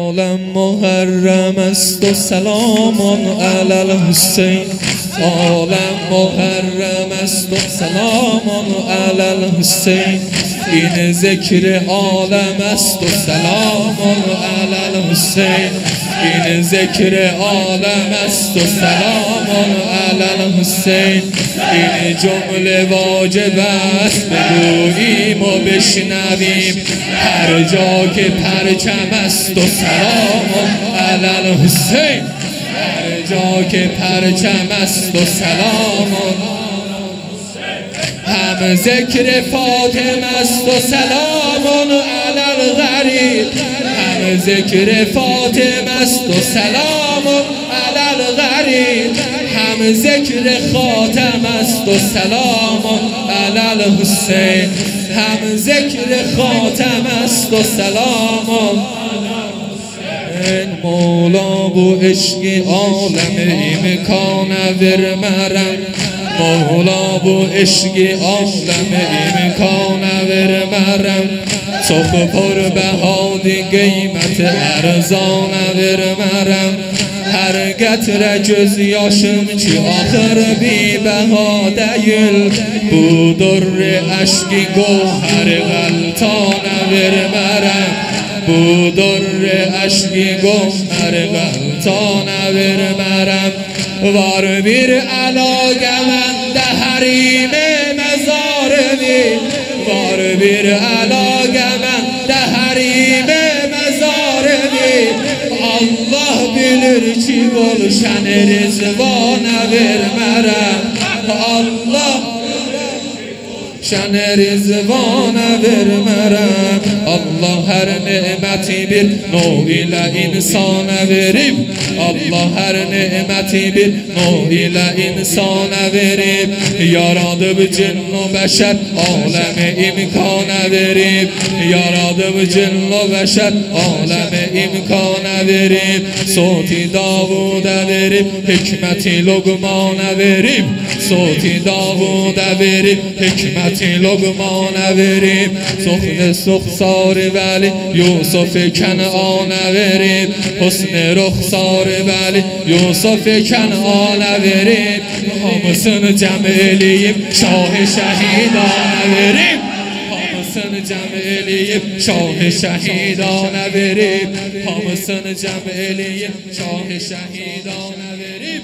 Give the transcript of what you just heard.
عالم محرم است و سلام علی الحسین. عالم محرم است و سلام علی الحسین. این ذکر عالم است و سلام علی الحسین. این ذکر عالم است و سلام علی الحسین. این جمله واجب است بگوییم و بشنویم هر جا که پرچم است و سلام علی الحسین. هر جا که پرچم است و سلام هم ذکر فاطمه است و سلام علی الغریب. هم ذکر فاطمه است و سلام علی الغریب. هم ذکر خاتم است و سلام علی الحسین. هم ذکر خاتم است و سلام مولا بو عشق عالم امکان ور مرم. مولا بو عشق عالم امکان ور مرم. صف پر بهادی قیمت ارزان ور مرم. هر قطره جز یاشم چی آخر بی بها دیل. بو در عشقی گوهر غلطان ور مرم. بو در عشقی گوهر غلطان ور مرم. وار بیر علاقمند حریم مزارمی. وار بیر علاقمند حریم مزارمی. Allah bilir ki gülşen rizvana vermerem. Allah şen rizvana vermerem. Allah her nimeti bir nuh ile insana verip. Allah her nimeti bir nuh ile insana verip. Yaradı cin ve beşer aleme imkana verip. Yaradı cin ve beşer aleme imkana verip. Soti Davud'a verip hikmeti Lokman'a verip. Soti Davud'a verip hikmeti Lokman'a verip. Sohne suhsar veli Yusuf Kenan'a verip. Husne ruhsar veli Yusuf Kenan'a verip. Hamısını cem eleyip şah-ı şehidana verip. Hamısını cem eleyip şah-ı şehidana verip. Hamısını cem eleyip şah-ı şehidana verip.